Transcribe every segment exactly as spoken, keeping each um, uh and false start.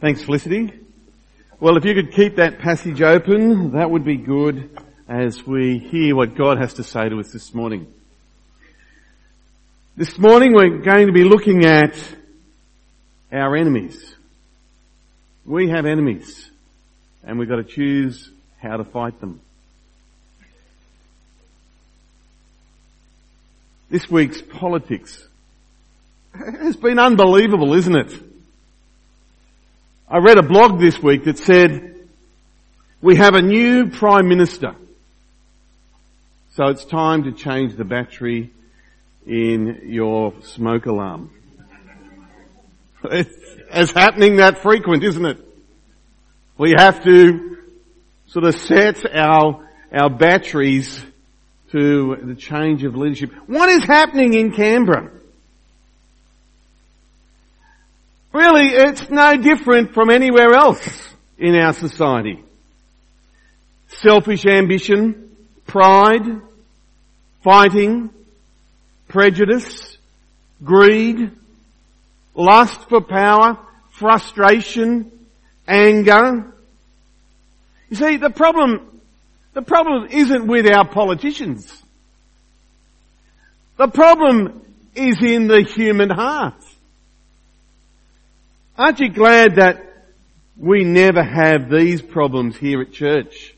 Thanks, Felicity. Well, if you could keep that passage open, that would be good as we hear what God has to say to us this morning. This morning we're going to be looking at our enemies. We have enemies, and we've got to choose how to fight them. This week's politics has been unbelievable, isn't it? I read a blog this week that said, we have a new Prime Minister, so it's time to change the battery in your smoke alarm. It's happening that frequent, isn't it? We have to sort of set our, our batteries to the change of leadership. What is happening in Canberra? Really, it's no different from anywhere else in our society. Selfish ambition, pride, fighting, prejudice, greed, lust for power, frustration, anger. You see, the problem, the problem isn't with our politicians. The problem is in the human heart. Aren't you glad that we never have these problems here at church?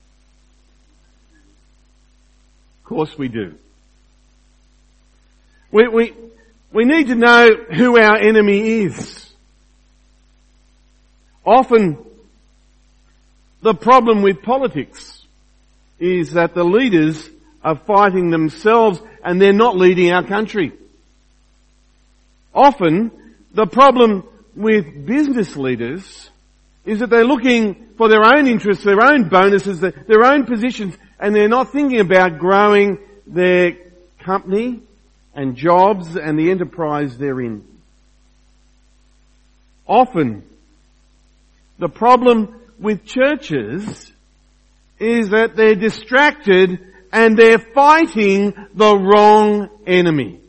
Of course we do. We, we, we need to know who our enemy is. Often, the problem with politics is that the leaders are fighting themselves and they're not leading our country. Often, the problem with business leaders is that they're looking for their own interests, their own bonuses, their own positions, and they're not thinking about growing their company and jobs and the enterprise they're in. Often, the problem with churches is that they're distracted and they're fighting the wrong enemy.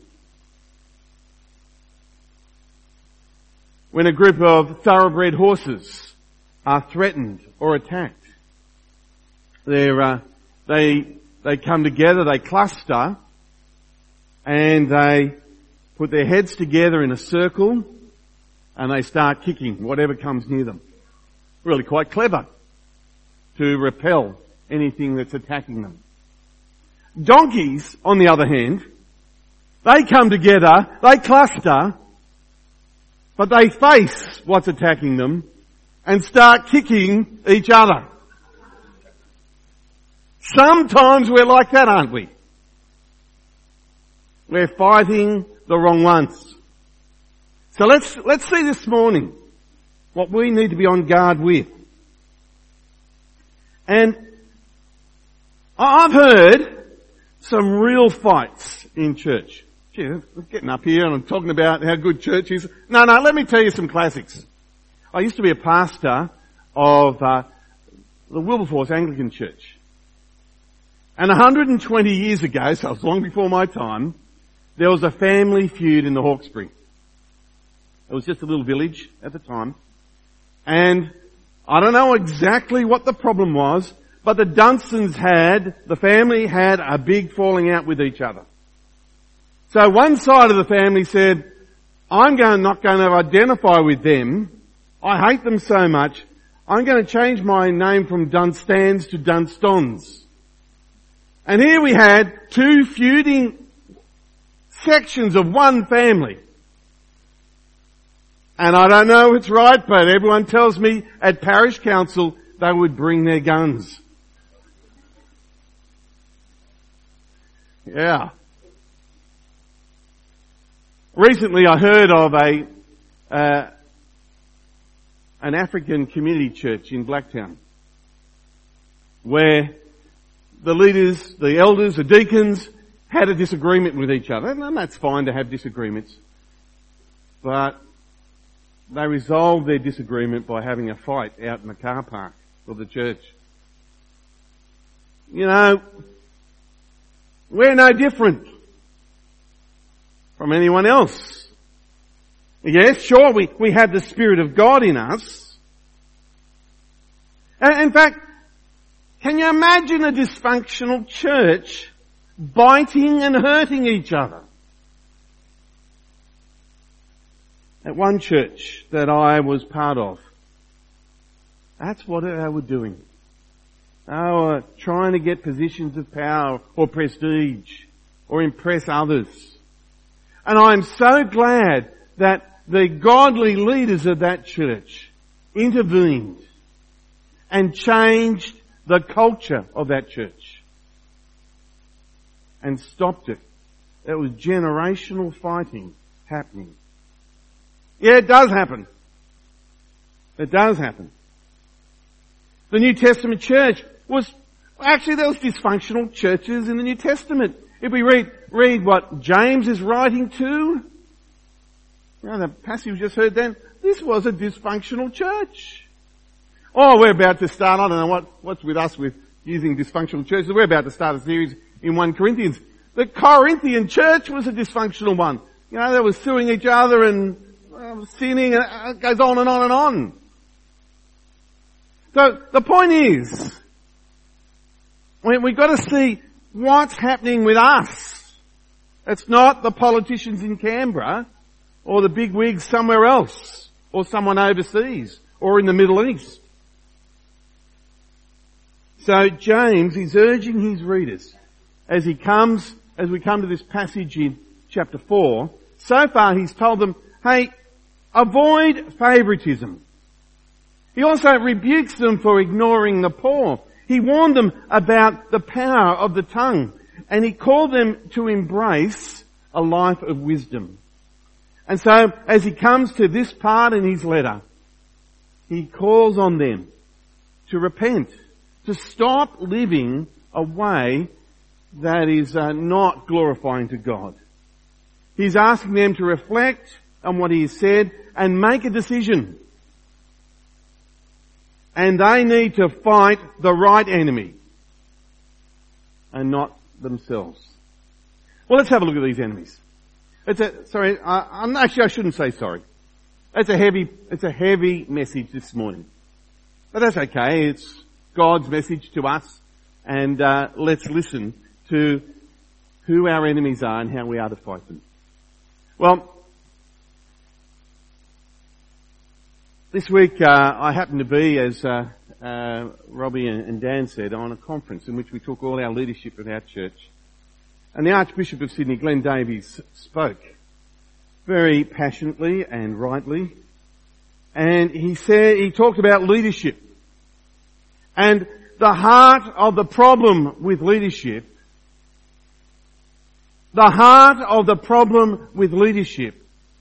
When a group of thoroughbred horses are threatened or attacked, they're, uh, they they come together, they cluster, and they put their heads together in a circle, and they start kicking whatever comes near them. Really quite clever to repel anything that's attacking them. Donkeys, on the other hand, they come together, they cluster, but they face what's attacking them and start kicking each other. Sometimes we're like that, aren't we? We're fighting the wrong ones. So let's, let's see this morning what we need to be on guard with. And I've heard some real fights in church. Gee, I'm getting up here and I'm talking about how good church is. No, no, let me tell you some classics. I used to be a pastor of uh, the Wilberforce Anglican Church. And one hundred twenty years ago, so it was long before my time, there was a family feud in the Hawkesbury. It was just a little village at the time. And I don't know exactly what the problem was, but the Dunstons had, the family had a big falling out with each other. So one side of the family said, I'm going, not going to identify with them. I hate them so much. I'm going to change my name from Dunstans to Dunstons. And here we had two feuding sections of one family. And I don't know if it's right, but everyone tells me at parish council they would bring their guns. Yeah. Recently I heard of a uh, an African community church in Blacktown where the leaders, the elders, the deacons had a disagreement with each other. And that's fine to have disagreements. But they resolved their disagreement by having a fight out in the car park of the church. You know, we're no different from anyone else. Yes, sure, we, we have the Spirit of God in us. And in fact, can you imagine a dysfunctional church biting and hurting each other? At one church that I was part of, that's what they were doing. They were trying to get positions of power or prestige or impress others. And I'm so glad that the godly leaders of that church intervened and changed the culture of that church and stopped it. There was generational fighting happening. Yeah, it does happen. It does happen. The New Testament church was, actually there was dysfunctional churches in the New Testament. If we read, read what James is writing to, you know, the passage we just heard then, this was a dysfunctional church. Oh, we're about to start, I don't know what, what's with us with using dysfunctional churches. We're about to start a series in First Corinthians. The Corinthian church was a dysfunctional one. You know, they were suing each other and uh, sinning, and it goes on and on and on. So the point is, we, we've got to see what's happening with us. It's not the politicians in Canberra or the big wigs somewhere else or someone overseas or in the Middle East. So James is urging his readers as he comes, as we come to this passage in chapter four. So far he's told them, hey, avoid favoritism. He also rebukes them for ignoring the poor. He warned them about the power of the tongue, and he called them to embrace a life of wisdom. And so, as he comes to this part in his letter, he calls on them to repent, to stop living a way that is uh, not glorifying to God. He's asking them to reflect on what he has said and make a decision. And they need to fight the right enemy and not themselves. Well, let's have a look at these enemies. It's a, sorry, I, I'm actually I shouldn't say sorry. It's a heavy, it's a heavy message this morning. But that's okay. It's God's message to us, and uh, let's listen to who our enemies are and how we are to fight them. Well, this week uh, I happened to be, as uh, uh, Robbie and, and Dan said, on a conference in which we took all our leadership of our church. And the Archbishop of Sydney, Glenn Davies, spoke very passionately and rightly. And he said, he talked about leadership. And the heart of the problem with leadership, the heart of the problem with leadership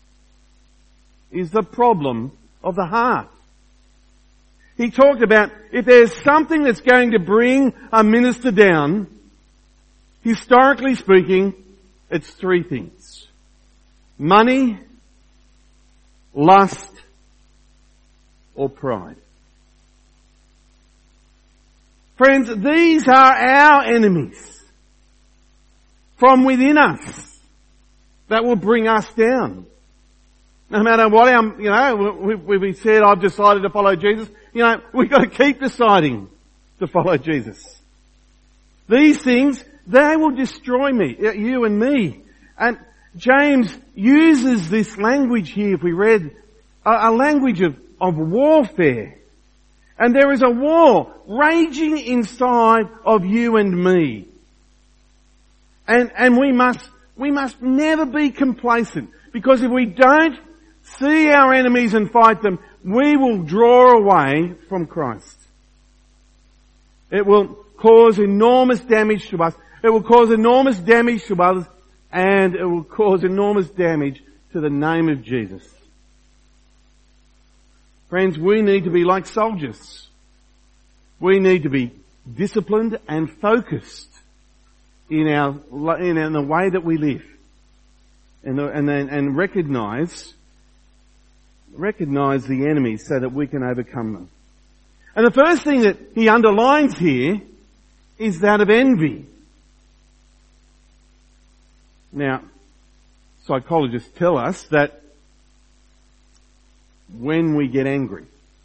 is the problem of the heart. He talked about if there's something that's going to bring a minister down, historically speaking, it's three things. Money, lust, or pride. Friends, these are our enemies from within us that will bring us down. No matter what our, you know, we, we said, I've decided to follow Jesus, you know, we've got to keep deciding to follow Jesus. These things, they will destroy me, you and me. And James uses this language here, if we read, a, a language of, of warfare. And there is a war raging inside of you and me. And, and we must, we must never be complacent. Because if we don't see our enemies and fight them, we will draw away from Christ. It will cause enormous damage to us. It will cause enormous damage to others. And it will cause enormous damage to the name of Jesus. Friends, we need to be like soldiers. We need to be disciplined and focused in our, in, in the way that we live. And, and, and recognize, recognize the enemy so that we can overcome them. And the first thing that he underlines here is that of envy. Now, psychologists tell us that when we get angry.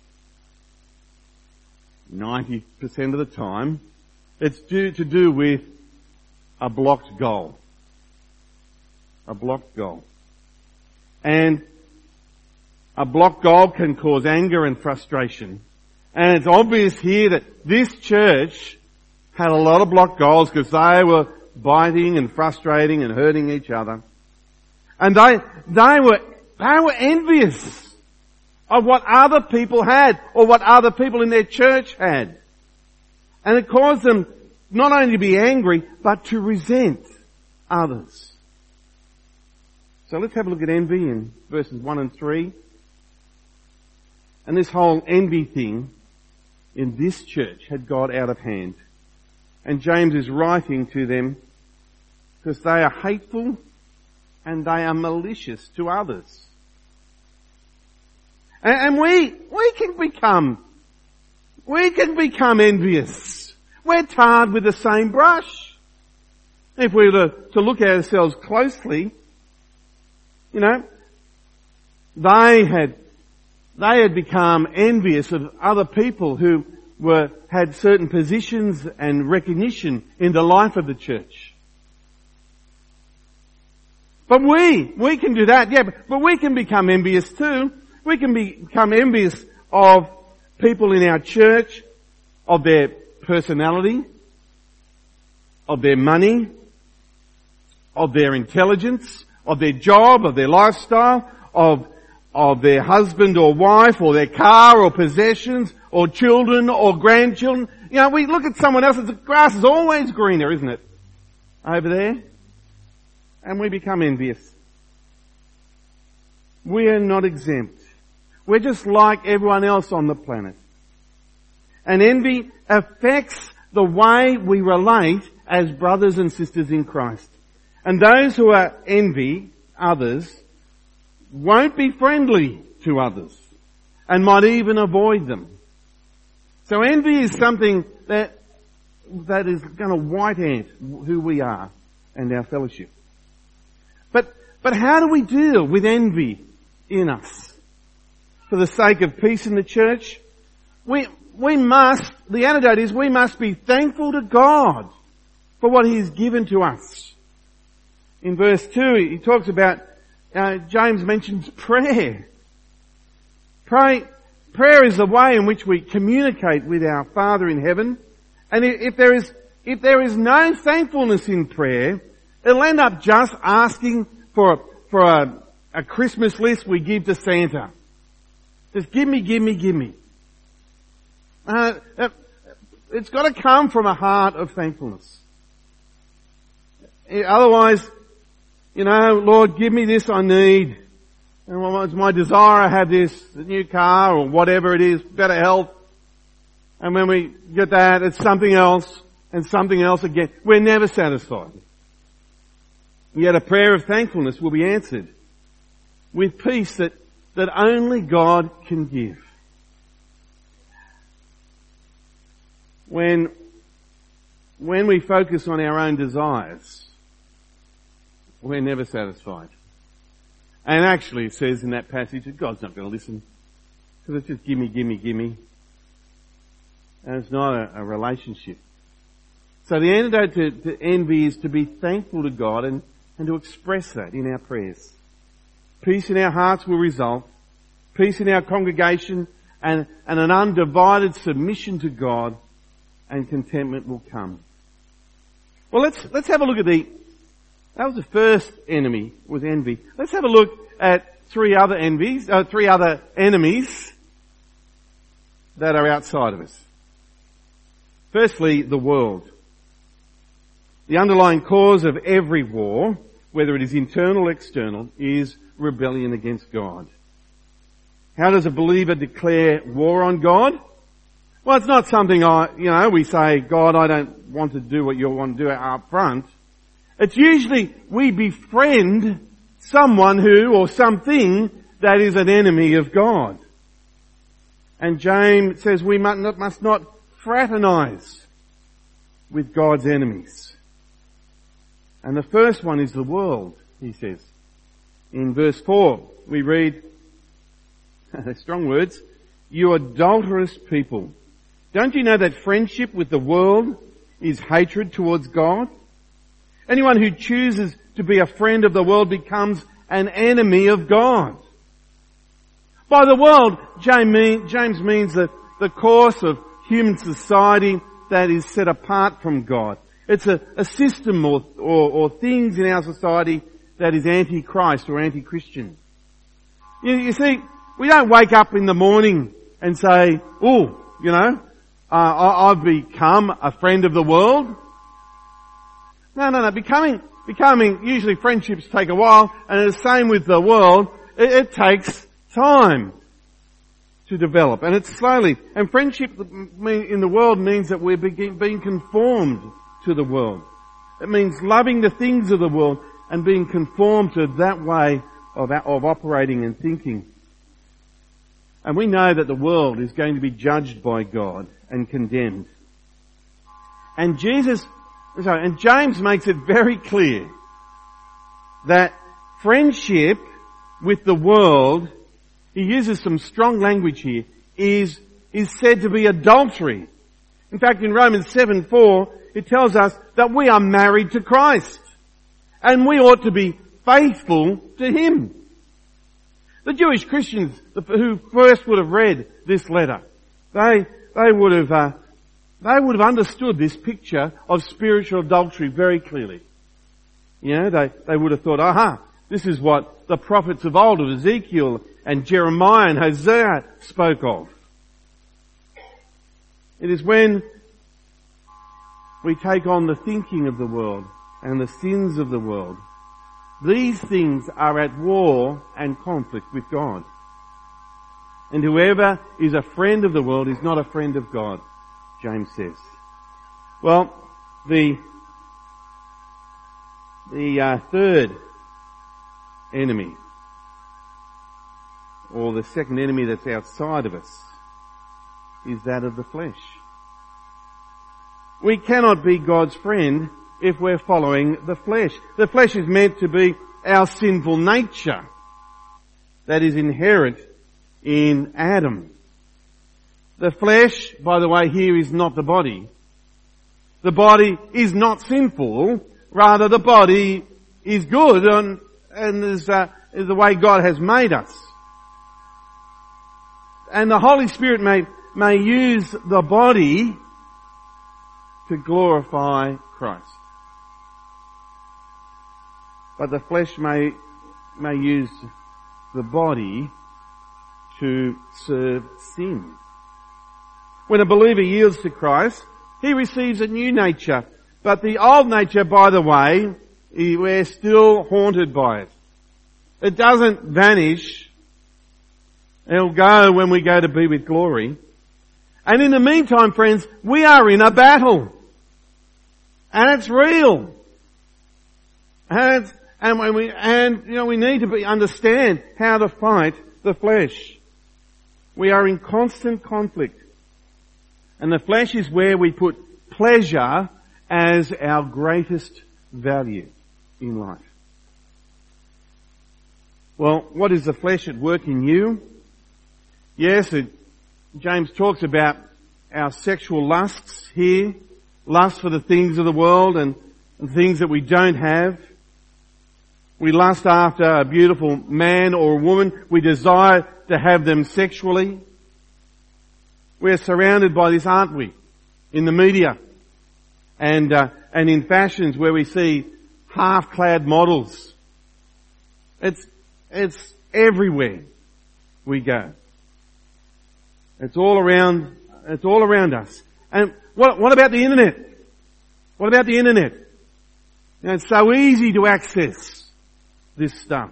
ninety percent of the time, it's due to do with a blocked goal. A blocked goal. And a blocked goal can cause anger and frustration. And it's obvious here that this church had a lot of blocked goals because they were biting and frustrating and hurting each other. And they, they were, they were envious of what other people had or what other people in their church had. And it caused them not only to be angry, but to resent others. So let's have a look at envy in verses one and three. And this whole envy thing in this church had got out of hand. And James is writing to them because they are hateful and they are malicious to others. And, and we, we can become, we can become envious. We're tarred with the same brush. If we were to, to look at ourselves closely, you know, they had, they had become envious of other people who were, had certain positions and recognition in the life of the church. But we, we can do that, yeah, but, but we can become envious too. We can be, become envious of people in our church, of their personality, of their money, of their intelligence, of their job, of their lifestyle, of, of their husband or wife, or their car, or possessions, or children, or grandchildren. You know, we look at someone else, the grass is always greener, isn't it? Over there. And we become envious. We are not exempt. We're just like everyone else on the planet. And envy affects the way we relate as brothers and sisters in Christ. And those who are envy others won't be friendly to others and might even avoid them. So envy is something that that is going to white ant who we are and our fellowship. But but how do we deal with envy in us? For the sake of peace in the church, we we must, the antidote is we must be thankful to God for what He has given to us. In verse two, he talks about, uh, James mentions prayer. Pray, prayer is the way in which we communicate with our Father in heaven. And if there is, if there is no thankfulness in prayer, it'll end up just asking for, for a, a Christmas list we give to Santa. Just give me, give me, give me. Uh, it's got to come from a heart of thankfulness. Otherwise, you know, Lord, give me this I need. And it's my desire I have this, the new car or whatever it is, better health. And when we get that, it's something else and something else again. We're never satisfied. Yet a prayer of thankfulness will be answered with peace that, that only God can give. When, when we focus on our own desires, we're never satisfied. And actually it says in that passage that God's not going to listen. Because it's just gimme, gimme, gimme. And it's not a, a relationship. So the antidote to, to envy is to be thankful to God and, and to express that in our prayers. Peace in our hearts will result. Peace in our congregation and, and an undivided submission to God, and contentment will come. Well, let's, let's have a look at the, that was the first enemy, was envy. Let's have a look at three other envies, uh, three other enemies that are outside of us. Firstly, the world. The underlying cause of every war, whether it is internal or external, is rebellion against God. How does a believer declare war on God? Well, it's not something I, you know, we say, God, I don't want to do what you want to do up front. It's usually we befriend someone who or something that is an enemy of God. And James says we must not, must not fraternize with God's enemies. And the first one is the world, he says. In verse four, we read, they're strong words, you adulterous people. Don't you know that friendship with the world is hatred towards God? Anyone who chooses to be a friend of the world becomes an enemy of God. By the world, James means the, the course of human society that is set apart from God. It's a, a system or, or, or things in our society that is anti-Christ or anti-Christian. You, you see, we don't wake up in the morning and say, oh, you know, uh, I, I've become a friend of the world. No, no, no. Becoming, becoming, usually friendships take a while, and it's the same with the world. It, it takes time to develop, and it's slowly. And friendship in the world means that we're being conformed to the world. It means loving the things of the world and being conformed to that way of, of operating and thinking. And we know that the world is going to be judged by God and condemned. And Jesus, sorry, and James makes it very clear that friendship with the world, he uses some strong language here, is, is said to be adultery. In fact, in Romans seven four, it tells us that we are married to Christ. And we ought to be faithful to Him. The Jewish Christians who first would have read this letter, they, they would have, uh, they would have understood this picture of spiritual adultery very clearly. You know, they, they would have thought, aha, this is what the prophets of old, of Ezekiel and Jeremiah and Hosea spoke of. It is when we take on the thinking of the world and the sins of the world. These things are at war and conflict with God. And whoever is a friend of the world is not a friend of God, James says. Well, the, the uh, third enemy, or the second enemy that's outside of us, is that of the flesh. We cannot be God's friend if we're following the flesh. The flesh is meant to be our sinful nature that is inherent in Adam. The flesh, by the way, here is not the body. The body is not sinful. Rather, the body is good and, and is, uh, is the way God has made us. And the Holy Spirit may, may use the body to glorify Christ. But the flesh may, may use the body to serve sin. When a believer yields to Christ, he receives a new nature. But the old nature, by the way, we're still haunted by it. It doesn't vanish. It'll go when we go to be with glory. And in the meantime, friends, we are in a battle. And it's real. And it's, and when we, and, you know, we need to be, understand how to fight the flesh. We are in constant conflict. And the flesh is where we put pleasure as our greatest value in life. Well, what is the flesh at work in you? Yes, it, James talks about our sexual lusts here. Lust for the things of the world and, and things that we don't have. We lust after a beautiful man or woman. We desire to have them sexually. We're surrounded by this, aren't we? In the media. And, uh, and in fashions where we see half-clad models. It's, it's everywhere we go. It's all around, it's all around us. And what, what about the internet? What about the internet? You know, it's so easy to access this stuff.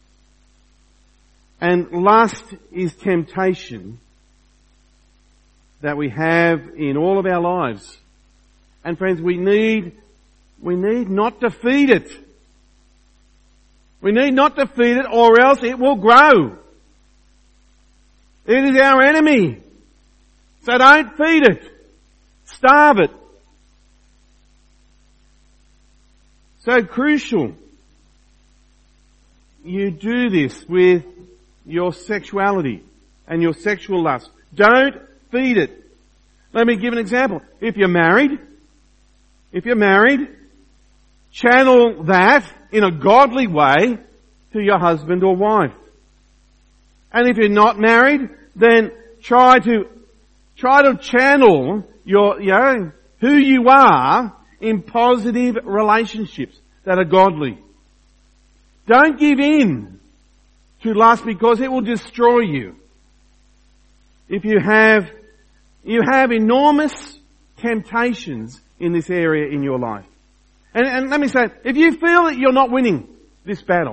And lust is temptation that we have in all of our lives. And friends, we need, we need not to feed it. We need not to feed it, or else it will grow. It is our enemy. So don't feed it. Starve it. So crucial. You do this with your sexuality. and your sexual lust. Don't feed it. Let me give an example. If you're married, if you're married, channel that in a godly way to your husband or wife. And if you're not married, then try to, try to channel your, you know, who you are in positive relationships that are godly. Don't give in to lust because it will destroy you. If you have, you have enormous temptations in this area in your life. And, and let me say, if you feel that you're not winning this battle,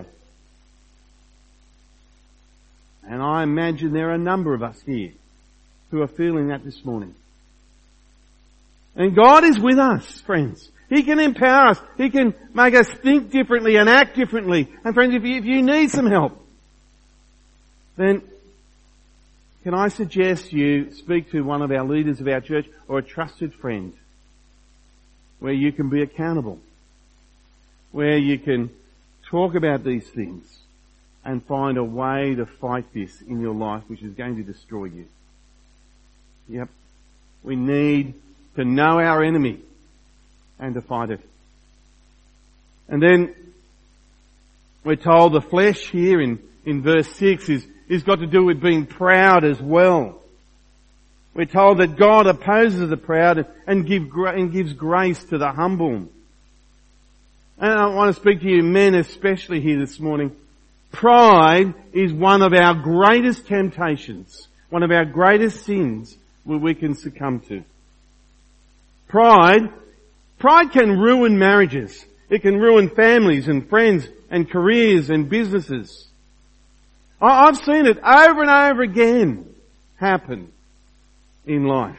and I imagine there are a number of us here who are feeling that this morning. And God is with us, friends. He can empower us. He can make us think differently and act differently. And friends, if you, if you need some help, then can I suggest you speak to one of our leaders of our church or a trusted friend where you can be accountable, where you can talk about these things and find a way to fight this in your life which is going to destroy you. Yep. We need to know our enemy and to fight it. And then we're told the flesh here in, in verse six is, is got to do with being proud as well. We're told that God opposes the proud and, give, and gives grace to the humble. And I want to speak to you men especially here this morning. Pride is one of our greatest temptations, one of our greatest sins where we can succumb to. Pride, pride can ruin marriages. It can ruin families and friends and careers and businesses. I've seen it over and over again happen in life.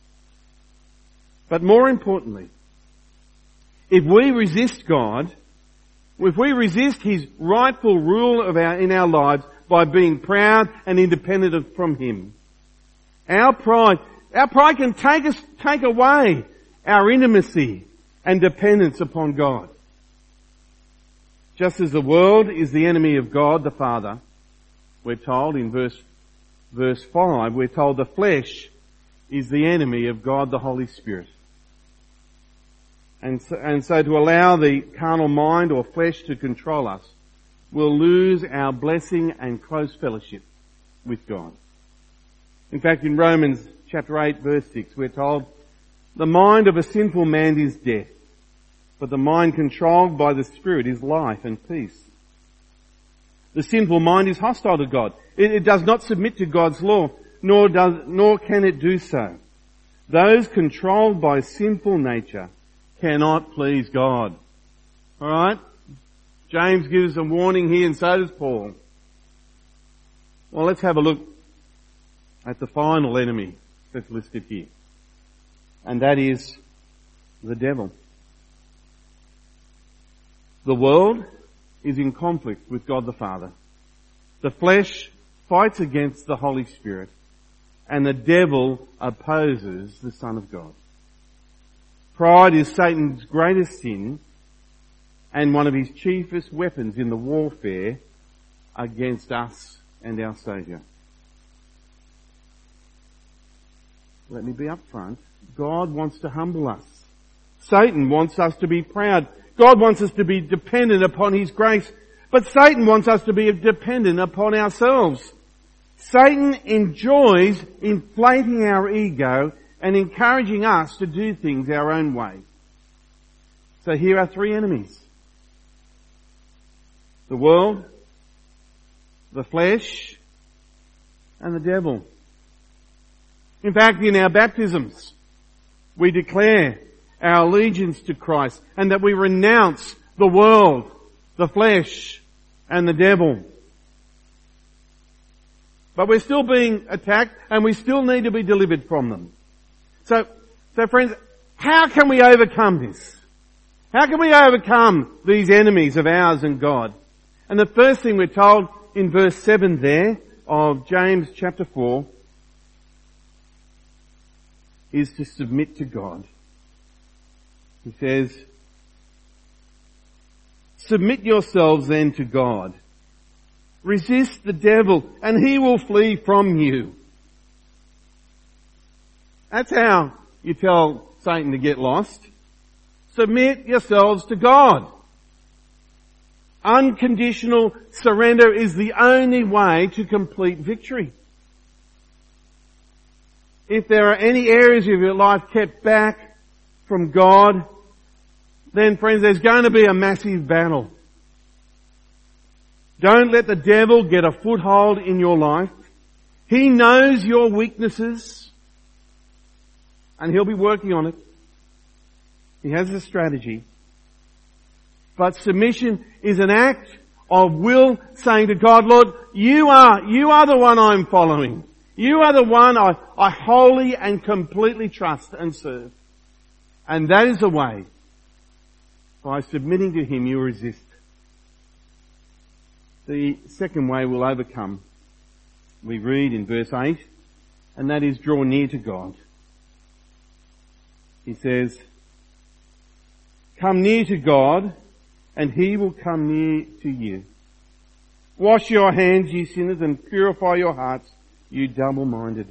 But more importantly, if we resist God, if we resist His rightful rule of our, in our lives by being proud and independent of, from Him, our pride, our pride can take us, take away our intimacy and dependence upon God. Just as the world is the enemy of God the Father, we're told in verse, verse five, we're told the flesh is the enemy of God the Holy Spirit. And so, and so to allow the carnal mind or flesh to control us, we'll lose our blessing and close fellowship with God. In fact, in Romans chapter eight verse six, we're told, the mind of a sinful man is death, but the mind controlled by the Spirit is life and peace. The sinful mind is hostile to God. It, it does not submit to God's law, nor does, nor can it do so. Those controlled by sinful nature cannot please God. Alright? James gives a warning here and so does Paul. Well, let's have a look at the final enemy that's listed here. And that is the devil. The world is in conflict with God the Father. The flesh fights against the Holy Spirit. And the devil opposes the Son of God. Pride is Satan's greatest sin and one of his chiefest weapons in the warfare against us and our Saviour. Let me be upfront. God wants to humble us. Satan wants us to be proud. God wants us to be dependent upon His grace. But Satan wants us to be dependent upon ourselves. Satan enjoys inflating our ego and encouraging us to do things our own way. So here are three enemies. The world, the flesh, and the devil. In fact, in our baptisms, we declare our allegiance to Christ and that we renounce the world, the flesh, and the devil. But we're still being attacked and we still need to be delivered from them. So, so friends, how can we overcome this? How can we overcome these enemies of ours and God? And the first thing we're told in verse seven there of James chapter four is to submit to God. He says, submit yourselves then to God. Resist the devil and he will flee from you. That's how you tell Satan to get lost. Submit yourselves to God. Unconditional surrender is the only way to complete victory. If there are any areas of your life kept back from God, then friends, there's going to be a massive battle. Don't let the devil get a foothold in your life. He knows your weaknesses and he'll be working on it. He has a strategy. But submission is an act of will, saying to God, Lord, you are, you are the one I'm following. You are the one I, I wholly and completely trust and serve. And that is the way. By submitting to Him, you resist. The second way we'll overcome, we read in verse eight, and that is draw near to God. He says, come near to God, and He will come near to you. Wash your hands, you sinners, and purify your hearts, you double-minded.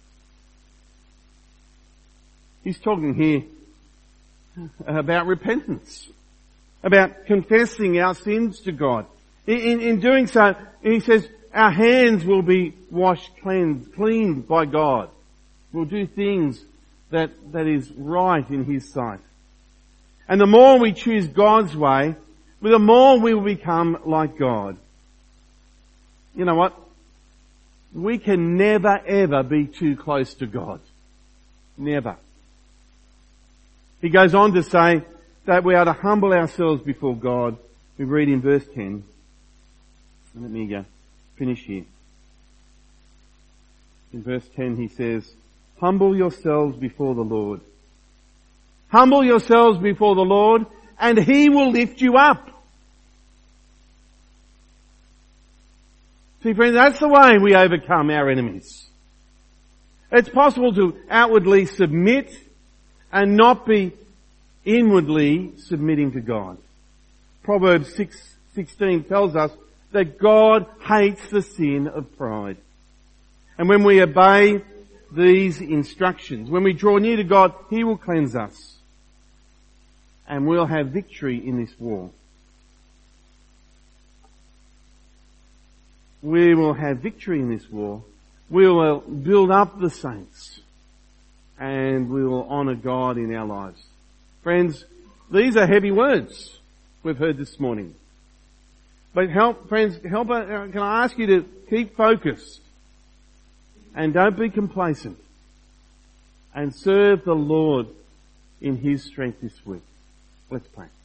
He's talking here about repentance, about confessing our sins to God. In, in, in doing so, he says, our hands will be washed, cleansed, cleaned by God. We'll do things that, that is right in His sight. And the more we choose God's way, the more we will become like God. You know what? We can never ever be too close to God. Never. He goes on to say that we are to humble ourselves before God. We read in verse ten. Let me go finish here. In verse ten he says, humble yourselves before the Lord. Humble yourselves before the Lord and He will lift you up. See friends, that's the way we overcome our enemies. It's possible to outwardly submit and not be inwardly submitting to God. Proverbs six sixteen tells us that God hates the sin of pride. And when we obey these instructions, when we draw near to God, He will cleanse us. And we'll have victory in this war. We will have victory in this war. We will build up the saints. And we will honour God in our lives. Friends, these are heavy words we've heard this morning. But help, friends, help, can I ask you to keep focused and don't be complacent and serve the Lord in His strength this week. Let's pray.